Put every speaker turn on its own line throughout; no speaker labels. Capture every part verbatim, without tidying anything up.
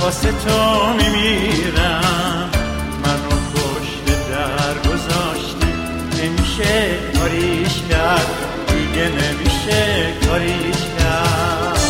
واسه تو میمیرم. منو پشت در گذاشتی، نمیشه کاریش کرد، دیگه نمیشه کاریش کرد.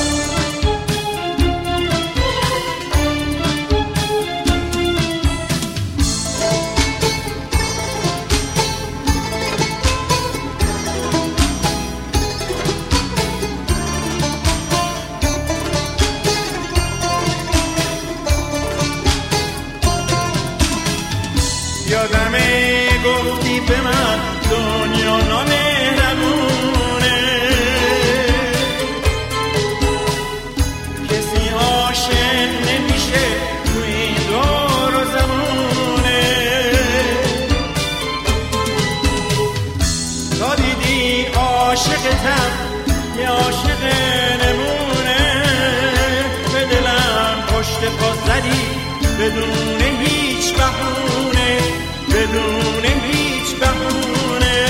یادمه گفتی به من دنیا نامهربونه، کسی عاشق نمیشه تو این دور و زمونه. تا دیدی عاشقتم یه عاشق نمونه، به دلم پشت پا زدی بدون هیچ بهونه، بدون هیچ بهونه.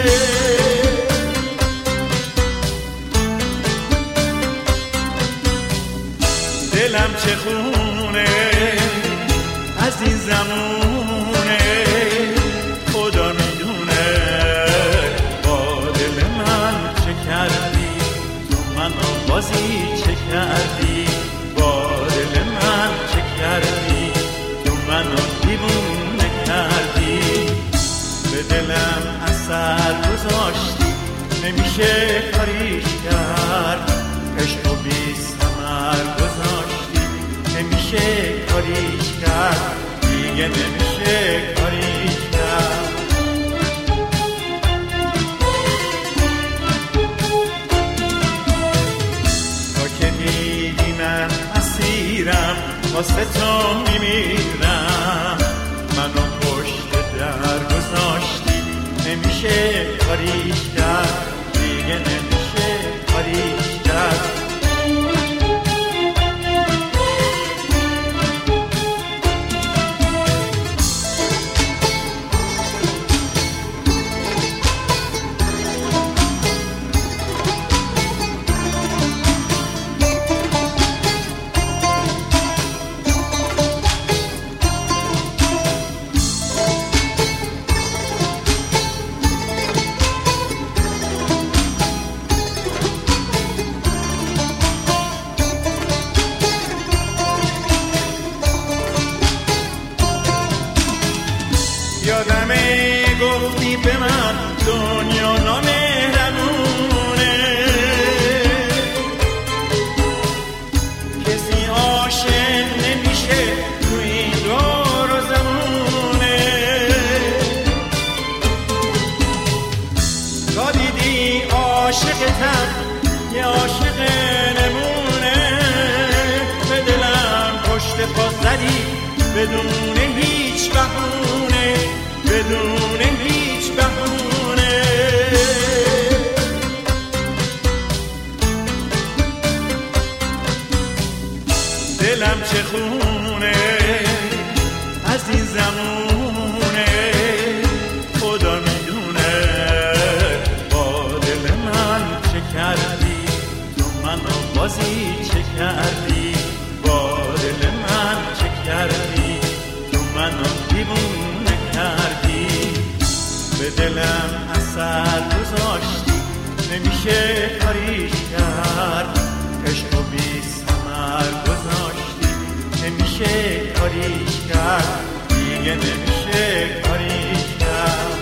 دلم چه خونه از این زمونه، خدا میدونه با دل من چه کردی، تو منو بازی چه کردی، با دل من چه کردی، تو منو دیوونه کردی. به دلم اثر گذاشتی، نمیشه کاریش کرد. عشق و بی ثمر گذاشتی، نمیشه کاریش کرد، دیگه نمیشه کاریش کرد. تا که دیدی من اسیرم، واسه تو میمیرم. منو پشت در گذاشتی، نمیشه کاریش کرد، دیگه نمیشه کاریش کرد. یادمه گفتی به من دنیا نامهربونه، کسی عاشق نمیشه تو این دور و زمونه. تا دیدی عاشقتم یه عاشق نمونه، به دلم پشت پا زدی بدون هیچ بهونه، بدون هیچ بهونه. دلم چه خونه از این زمونه، خدا میدونه با دل من چه کردی، تو منو بازی چه کردی، با دل من چه کردی، تو منو دیوونه کردی. به دلم اثر گذاشتی، نمیشه کاریش کرد. عشق و بی ثمر گذاشتی، نمیشه کاریش کرد، دیگه نمیشه کاریش کرد.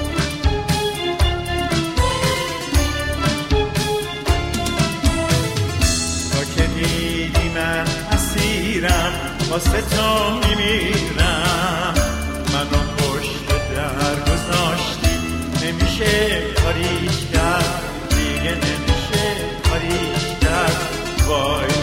تا که دیدی من اسیرم، واسه تو میمیرم. منو پشت در گذاشتی، نمیشه کاریش کرد، دیگه نمیشه کاریش کرد. وای